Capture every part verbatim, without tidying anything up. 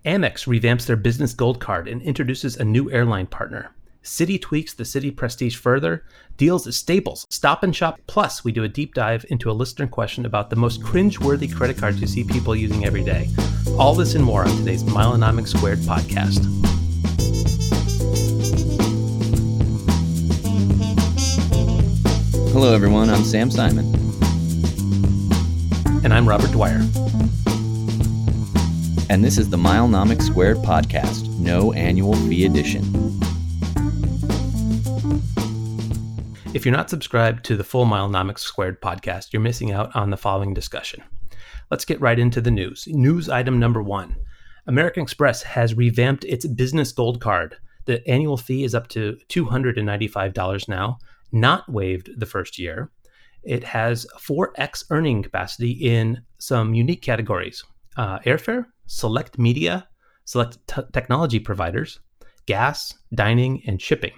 Amex revamps their Business Gold Card and introduces a new airline partner. Citi tweaks the Citi Prestige further. Deals at Staples, Stop and Shop. Plus, we do a deep dive into a listener question about the most cringe-worthy credit cards you see people using every day. All this and more on today's Milenomics Squared podcast. Hello, everyone. I'm Sam Simon. And I'm Robert Dwyer. And this is the Milenomics Squared podcast, no annual fee edition. If you're not subscribed to the full Milenomics Squared podcast, you're missing out on the following discussion. Let's get right into the news. News item number one. American Express has revamped its Business Gold Card. The annual fee is up to two hundred ninety-five dollars now, not waived the first year. It has four x earning capacity in some unique categories. Uh, airfare, select media, select t- technology providers, gas, dining, and shipping.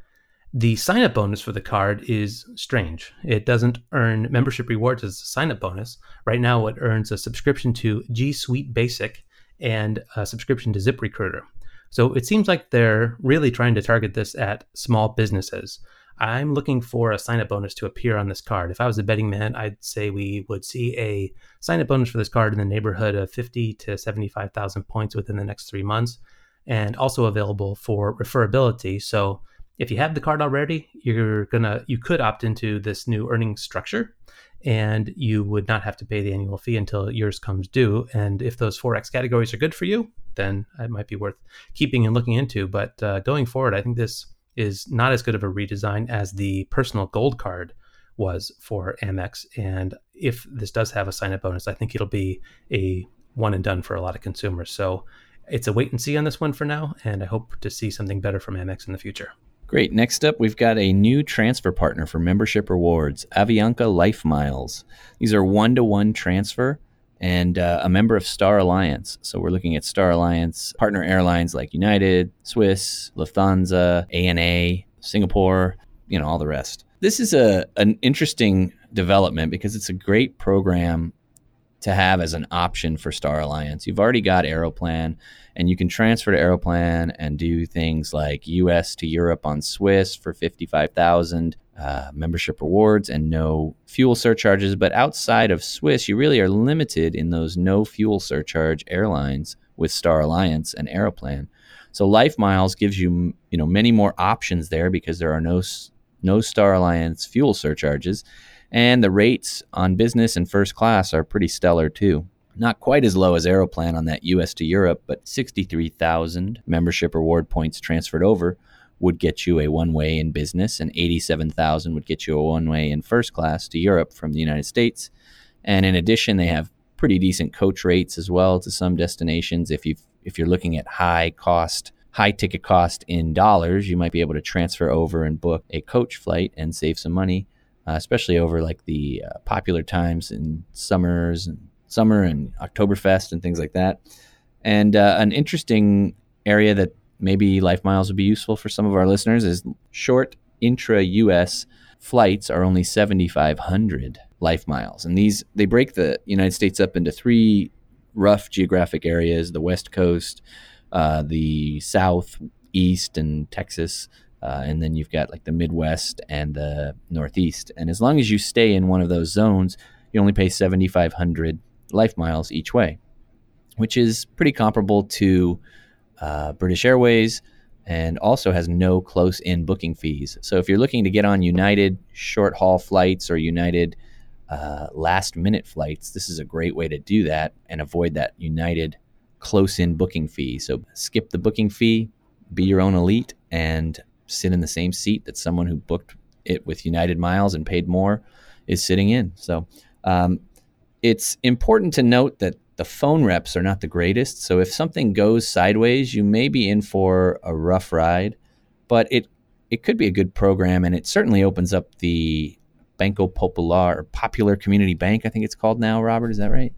The sign-up bonus for the card is strange. It doesn't earn membership rewards as a sign-up bonus. Right now, it earns a subscription to G Suite Basic and a subscription to ZipRecruiter. So it seems like they're really trying to target this at small businesses. I'm looking for a sign-up bonus to appear on this card. If I was a betting man, I'd say we would see a sign-up bonus for this card in the neighborhood of fifty to seventy-five thousand points within the next three months, and also available for referability. So if you have the card already, you're gonna you could opt into this new earning structure, and you would not have to pay the annual fee until yours comes due. And if those four x categories are good for you, then it might be worth keeping and looking into. But uh, going forward, I think this is not as good of a redesign as the personal gold card was for Amex. And if this does have a sign-up bonus, I think it'll be a one and done for a lot of consumers. So it's a wait and see on this one for now, and I hope to see something better from Amex in the future. Great. Next up, we've got a new transfer partner for membership rewards, Avianca Life Miles. These are one-to-one transfer and uh, a member of Star Alliance. So we're looking at Star Alliance partner airlines like United, Swiss, Lufthansa, A N A, Singapore, you know, all the rest. This is a an interesting development because it's a great program to have as an option for Star Alliance. You've already got Aeroplan, and you can transfer to Aeroplan and do things like U S to Europe on Swiss for fifty-five thousand dollars, uh, membership rewards and no fuel surcharges. But outside of Swiss, you really are limited in those no fuel surcharge airlines with Star Alliance and Aeroplan. So Life Miles gives you, you know, many more options there because there are no no Star Alliance fuel surcharges. And the rates on business and first class are pretty stellar too. Not quite as low as Aeroplan on that U S to Europe, but sixty-three thousand membership reward points transferred over would get you a one-way in business, and eighty-seven thousand would get you a one-way in first class to Europe from the United States. And in addition, they have pretty decent coach rates as well to some destinations. If you if you're looking at high cost, high ticket cost in dollars, you might be able to transfer over and book a coach flight and save some money. Uh, especially over like the uh, popular times in summers and summer and Oktoberfest and things like that. And uh, an interesting area that maybe Life Miles would be useful for some of our listeners is short intra-U S flights are only seventy-five hundred Life Miles. And these, they break the United States up into three rough geographic areas: the West Coast, uh, the South, East, and Texas. Uh, and then you've got like the Midwest and the Northeast. And as long as you stay in one of those zones, you only pay seventy-five hundred Life Miles each way, which is pretty comparable to uh, British Airways, and also has no close-in booking fees. So if you're looking to get on United short-haul flights or United uh, last-minute flights, this is a great way to do that and avoid that United close-in booking fee. So skip the booking fee, be your own elite, and sit in the same seat that someone who booked it with United Miles and paid more is sitting in. So um, it's important to note that the phone reps are not the greatest. So if something goes sideways, you may be in for a rough ride, but it it could be a good program, and it certainly opens up the Banco Popular, or Popular Community Bank, I think it's called now, Robert, is that right?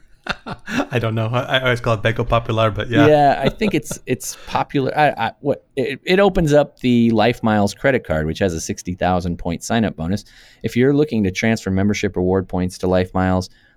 I don't know. I, I always call it Banco Popular, but yeah. Yeah, I think it's it's popular. I, I, what it, it opens up the Life Miles credit card, which has a sixty thousand point sign-up bonus. If you're looking to transfer membership reward points to Life Miles,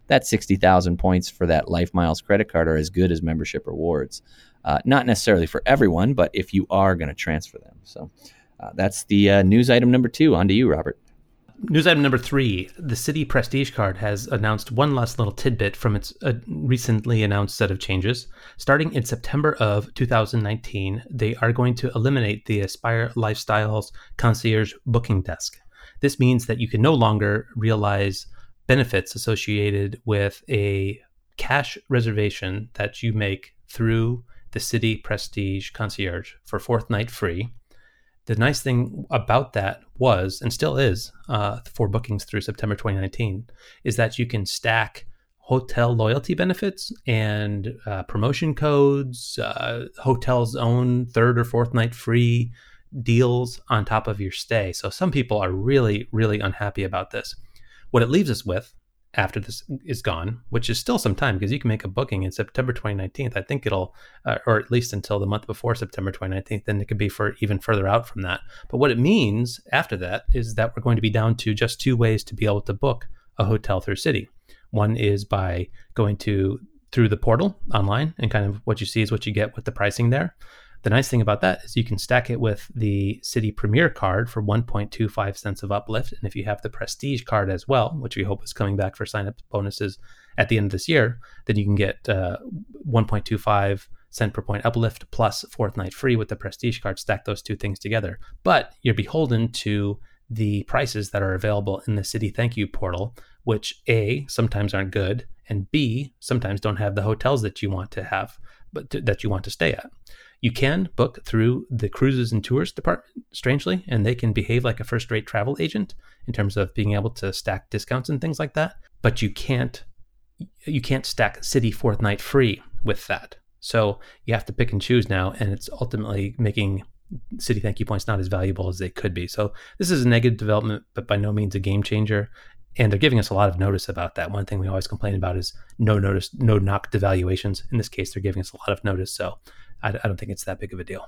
that sixty thousand points for that LifeMiles credit card are as good as membership rewards. Uh, not necessarily for everyone, but if you are going to transfer them. So uh, that's the uh, news item number two. On to you, Robert. News item number three, the Citi Prestige card has announced one last little tidbit from its uh, recently announced set of changes. Starting in September of two thousand nineteen, they are going to eliminate the Aspire Lifestyles Concierge Booking Desk. This means that you can no longer realize benefits associated with a cash reservation that you make through the Citi Prestige Concierge for fourth night free. The nice thing about that was, and still is, uh, for bookings through September twenty nineteen, is that you can stack hotel loyalty benefits and uh, promotion codes, uh, hotel's own third or fourth night free deals on top of your stay. So some people are really, really unhappy about this. What it leaves us with after this is gone, which is still some time because you can make a booking in September twenty nineteen. I think it'll, uh, or at least until the month before September twenty nineteen, then it could be for even further out from that. But what it means after that is that we're going to be down to just two ways to be able to book a hotel through Citi. One is by going to through the portal online, and kind of what you see is what you get with the pricing there. The nice thing about that is you can stack it with the Citi Premier card for one point two five cents of uplift. And if you have the Prestige card as well, which we hope is coming back for sign-up bonuses at the end of this year, then you can get uh, one point two five cent per point uplift plus fourth night free with the Prestige card. Stack those two things together. But you're beholden to the prices that are available in the Citi Thank You portal, which A, sometimes aren't good, and B, sometimes don't have the hotels that you want to have, but to, that you want to stay at. You can book through the cruises and tours department, strangely, and they can behave like a first-rate travel agent in terms of being able to stack discounts and things like that. But you can't you can't stack Citi fourth night free with that. So you have to pick and choose now, and it's ultimately making Citi Thank You points not as valuable as they could be. So this is a negative development, but by no means a game changer. And they're giving us a lot of notice about that. One thing we always complain about is no notice, no knock devaluations. In this case, they're giving us a lot of notice. So I, I don't think it's that big of a deal.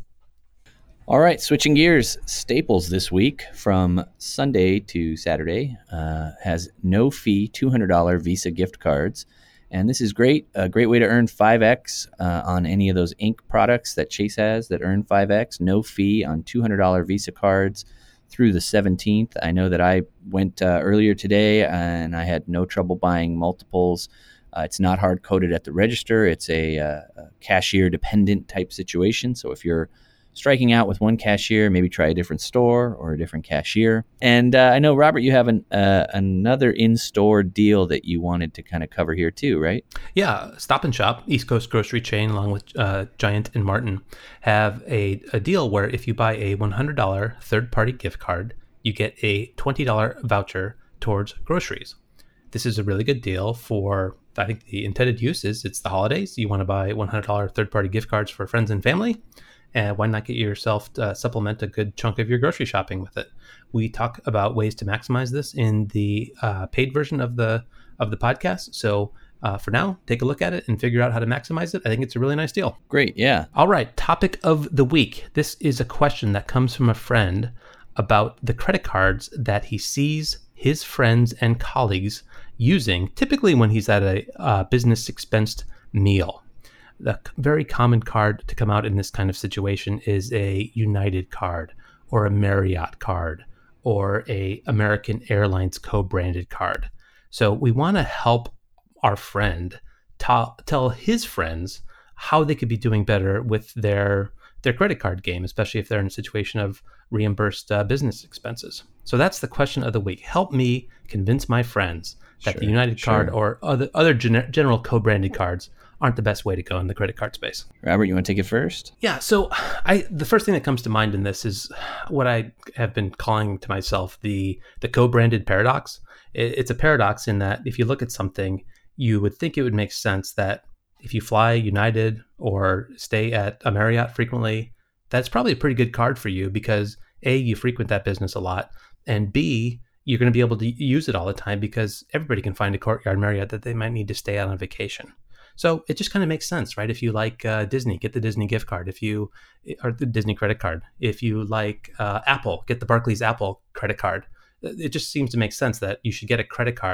All right, switching gears. Staples this week from Sunday to Saturday uh, has no fee two hundred dollars Visa gift cards. And this is great, a great way to earn five X uh, on any of those ink products that Chase has that earn five X. No fee on two hundred dollars Visa cards through the seventeenth. I know that I went uh, earlier today and I had no trouble buying multiples. Uh, it's not hard coded at the register. It's a, uh, a cashier dependent type situation. So if you're striking out with one cashier, maybe try a different store or a different cashier. And uh, I know, Robert, you have an, uh, another in-store deal that you wanted to kind of cover here too, right? Yeah, Stop and Shop, East Coast grocery chain, along with uh, Giant and Martin, have a, a deal where if you buy a one hundred dollars third-party gift card, you get a twenty dollars voucher towards groceries. This is a really good deal for, I think the intended use is it's the holidays. You want to buy one hundred dollars third-party gift cards for friends and family. And why not get yourself to supplement a good chunk of your grocery shopping with it? We talk about ways to maximize this in the uh, paid version of the of the podcast. So uh, for now, take a look at it and figure out how to maximize it. I think it's a really nice deal. Great, yeah. All right, topic of the week. This is a question that comes from a friend about the credit cards that he sees his friends and colleagues using, typically when he's at a uh, business expensed meal. The very common card to come out in this kind of situation is a United card or a Marriott card or a American Airlines co-branded card. So we want to help our friend ta- tell his friends how they could be doing better with their their credit card game, especially if they're in a situation of reimbursed uh, business expenses. So that's the question of the week. Help me convince my friends that Sure, the United sure. card or other other gen- general co-branded cards aren't the best way to go in the credit card space. Robert, you want to take it first? Yeah, so I the first thing that comes to mind in this is what I have been calling to myself the the co-branded paradox. It, it's a paradox in that if you look at something, you would think it would make sense that if you fly United or stay at a Marriott frequently, that's probably a pretty good card for you because A, you frequent that business a lot, and B, you're going to be able to use it all the time because everybody can find a Courtyard Marriott that they might need to stay at on vacation. So it just kind of makes sense, right? If you like uh, Disney, get the Disney gift card. If you, or the Disney credit card. If you like uh, Apple, get the Barclays Apple credit card. It just seems to make sense that you should get a credit card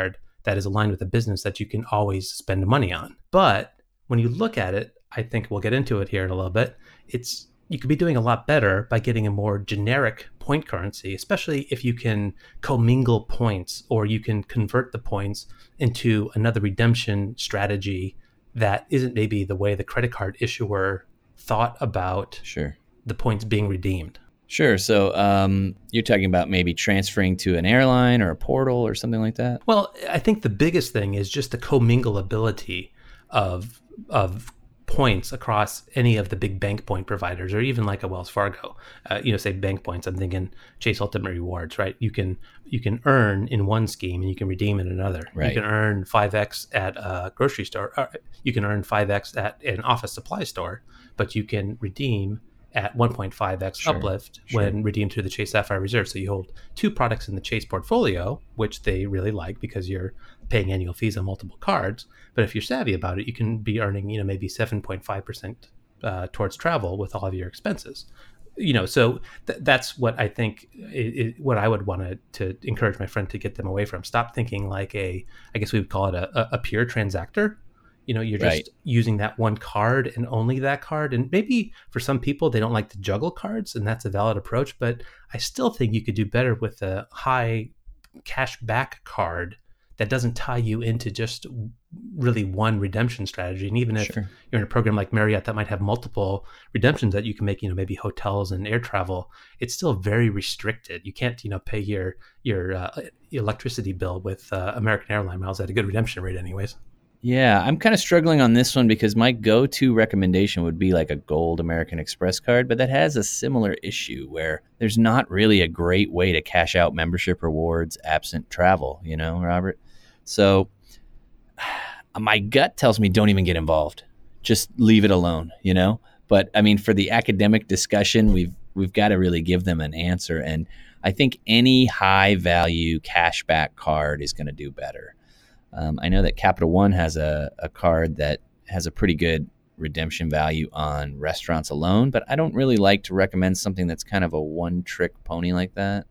that is aligned with a business that you can always spend money on. But when you look at it, I think we'll get into it here in a little bit. It's you could be doing a lot better by getting a more generic point currency, especially if you can commingle points or you can convert the points into another redemption strategy that isn't maybe the way the credit card issuer thought about Sure. the points being redeemed. Sure. So um, you're talking about maybe transferring to an airline or a portal or something like that? Well, I think the biggest thing is just the commingleability of of points across any of the big bank point providers, or even like a Wells Fargo. Uh, you know, say bank points. I'm thinking Chase Ultimate Rewards, right? You can you can earn in one scheme and you can redeem in another. Right. You can earn five x at a grocery store. Or you can earn five x at an office supply store, but you can redeem at one point five x Sure, uplift sure. when redeemed through the Chase Sapphire Reserve. So you hold two products in the Chase portfolio, which they really like because you're paying annual fees on multiple cards. But if you're savvy about it, you can be earning, you know, maybe seven point five percent uh, towards travel with all of your expenses. You know, so th- that's what I think, it, it, what I would want to to encourage my friend to get them away from. Stop thinking like a, I guess we would call it a, a, a pure transactor. You know, you're just Right. using that one card and only that card. And maybe for some people, they don't like to juggle cards, and that's a valid approach. But I still think you could do better with a high cash back card that doesn't tie you into just really one redemption strategy. And even if Sure. you're in a program like Marriott that might have multiple redemptions that you can make, you know, maybe hotels and air travel, it's still very restricted. You can't, you know, pay your your uh, electricity bill with uh, American Airline miles at a good redemption rate anyways. Yeah, I'm kind of struggling on this one because my go-to recommendation would be like a gold American Express card, but that has a similar issue where there's not really a great way to cash out membership rewards absent travel, you know, Robert? So my gut tells me don't even get involved. Just leave it alone, you know? But I mean, for the academic discussion, we've we've got to really give them an answer. And I think any high value cashback card is going to do better. Um, I know that Capital One has a, a card that has a pretty good redemption value on restaurants alone, but I don't really like to recommend something that's kind of a one-trick pony like that.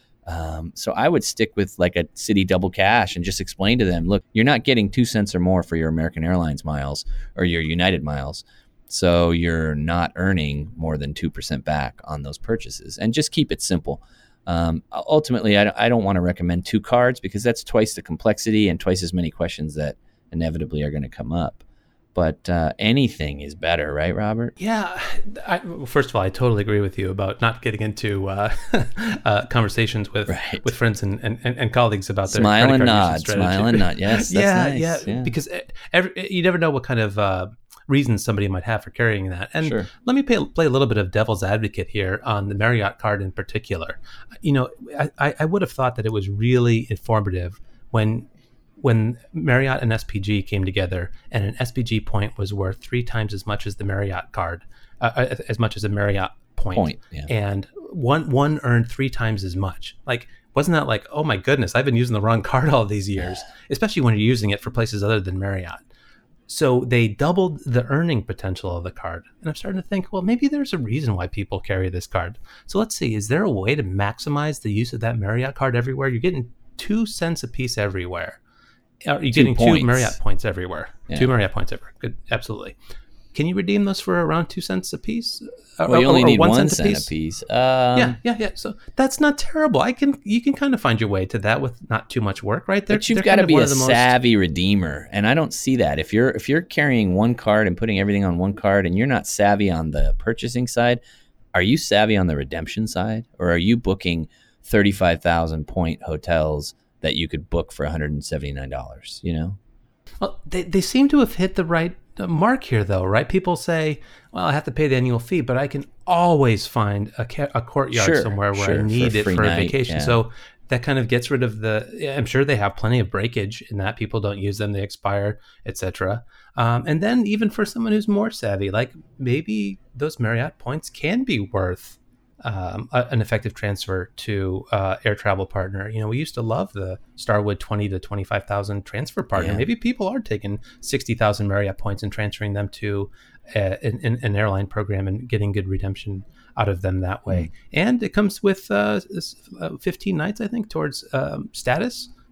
Um, so I would stick with like a Citi Double Cash and just explain to them, look, you're not getting two cents or more for your American Airlines miles or your United miles, so you're not earning more than two percent back on those purchases. And just keep it simple. Um, ultimately, I don't, I don't want to recommend two cards because that's twice the complexity and twice as many questions that inevitably are going to come up. But uh, anything is better, right, Robert? Yeah. I, well, first of all, I totally agree with you about not getting into uh, uh, conversations with Right. with friends and, and, and colleagues about their Smile credit and card usage nod, strategy. smile and nod. Yes, that's yeah, nice. yeah, Yeah. Because every, you never know what kind of uh, reasons somebody might have for carrying that. And Sure. let me play, play a little bit of devil's advocate here on the Marriott card in particular. You know, I, I would have thought that it was really informative when when Marriott and S P G came together, and an S P G point was worth three times as much as the Marriott card, uh, as much as a Marriott point, Point, yeah. and one one earned three times as much. Like, wasn't that like, oh my goodness, I've been using the wrong card all these years, especially when you're using it for places other than Marriott. So they doubled the earning potential of the card. And I'm starting to think, well, maybe there's a reason why people carry this card. So let's see, is there a way to maximize the use of that Marriott card everywhere? You're getting two cents a piece everywhere. Are you Two getting points. two Marriott points everywhere? Yeah. Two Marriott points everywhere. Good, absolutely. Can you redeem those for around two cents a piece? Uh, Well, you or- only or need one, cent cent a piece. Um, yeah, yeah, yeah. So that's not terrible. I can, you can kind of find your way to that with not too much work, right? They're, But you've they're got kind to of be one a of the most- savvy redeemer, and I don't see that. If you're if you're carrying one card and putting everything on one card, and you're not savvy on the purchasing side, are you savvy on the redemption side, or are you booking thirty-five thousand point hotels that you could book for one hundred seventy-nine dollars? You know. Well, they, they seem to have hit the right uh, mark here, though, right? People say, well, I have to pay the annual fee, but I can always find a, ca- a courtyard Sure, somewhere where sure, I need for a it free for a night, vacation. yeah. So that kind of gets rid of the, yeah, I'm sure they have plenty of breakage in that. People don't use them, they expire, et cetera. Um, and then even for someone who's more savvy, like maybe those Marriott points can be worth Um, a, an effective transfer to uh, air travel partner. You know, we used to love the Starwood twenty to twenty-five thousand transfer partner. Yeah. Maybe people are taking sixty thousand Marriott points and transferring them to uh, an, an, an airline program and getting good redemption out of them that way. Mm. And it comes with uh, fifteen nights, I think, towards um, status.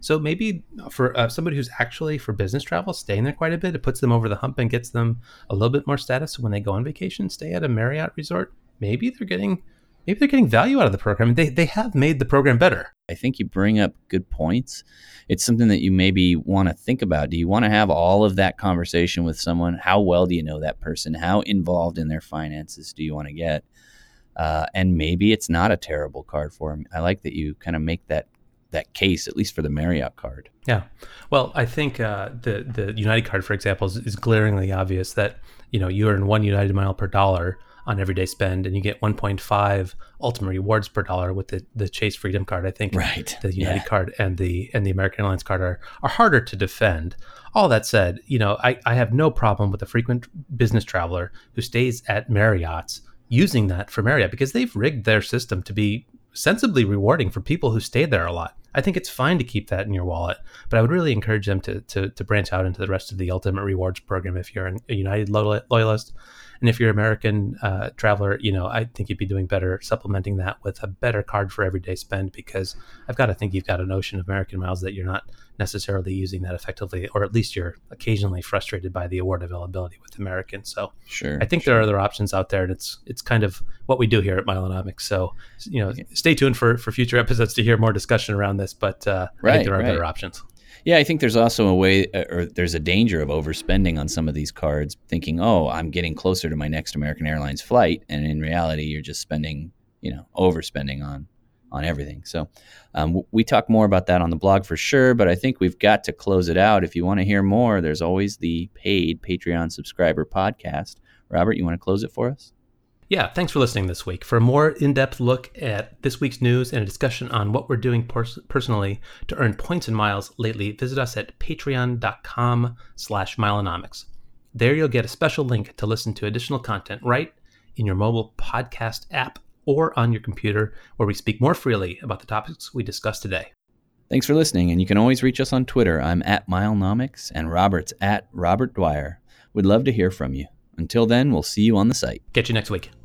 So maybe for uh, somebody who's actually for business travel, staying there quite a bit, it puts them over the hump and gets them a little bit more status. So when they go on vacation, stay at a Marriott resort, maybe they're getting maybe they're getting value out of the program. They they have made the program better. I think you bring up good points. It's something that you maybe want to think about. Do you want to have all of that conversation with someone? How well do you know that person? How involved in their finances do you want to get? Uh, and maybe it's not a terrible card for them. I like that you kind of make that that case, at least for the Marriott card. Yeah. Well, I think uh, the the United card, for example, is, is glaringly obvious that, you know, you earn one United mile per dollar on everyday spend, and you get one point five ultimate rewards per dollar with the, the Chase Freedom card. I think right. the United yeah. card and the and the American Airlines card are, are harder to defend. All that said, you know, I, I have no problem with a frequent business traveler who stays at Marriott's using that for Marriott, because they've rigged their system to be sensibly rewarding for people who stay there a lot. I think it's fine to keep that in your wallet, but I would really encourage them to to, to branch out into the rest of the Ultimate Rewards program if you're an, a United loyalist. And if you're an American uh, traveler, you know, I think you'd be doing better supplementing that with a better card for everyday spend, because I've got to think you've got a notion of American miles that you're not necessarily using that effectively, or at least you're occasionally frustrated by the award availability with American. So sure, I think sure. there are other options out there, and it's it's kind of what we do here at Milenomics. So, you know, stay tuned for, for future episodes to hear more discussion around this, but uh, right, I think there are right. better options. Yeah, I think there's also a way, or there's a danger of overspending on some of these cards, thinking, oh, I'm getting closer to my next American Airlines flight. And in reality, you're just spending, you know, overspending on on everything. So um, we talk more about that on the blog for sure, but I think we've got to close it out. If you want to hear more, there's always the paid Patreon subscriber podcast. Robert, you want to close it for us? Yeah, thanks for listening this week. For a more in-depth look at this week's news and a discussion on what we're doing pers- personally to earn points and miles lately, visit us at patreon.com slash milenomics. There you'll get a special link to listen to additional content right in your mobile podcast app or on your computer, where we speak more freely about the topics we discussed today. Thanks for listening, and you can always reach us on Twitter. I'm at Milenomics, and Robert's at Robert Dwyer. We'd love to hear from you. Until then, we'll see you on the site. Catch you next week.